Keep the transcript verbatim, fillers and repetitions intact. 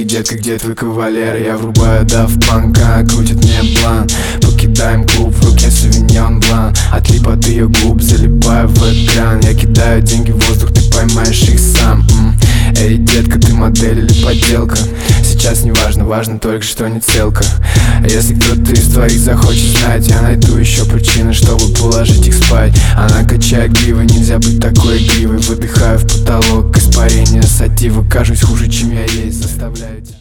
детка, детка, где твой кавалер? Я врубаю Daft Punk, она крутит мне план. Покидаем клуб, в руке Sauvignon Blanc. Отлип от ее губ, залипаю в экран. Я кидаю деньги в воздух, ты поймаешь их сам. М. Эй, детка, ты модель или подделка? Сейчас не важно, важно только, что не целка. Если кто-то из твоих захочет знать, я найду еще причины, чтобы положить их спать. Она качает гривы, нельзя быть такой игривой. Выдыхаю в потолок, испарение сатива. Кажусь хуже, чем я есть, заставляю тебя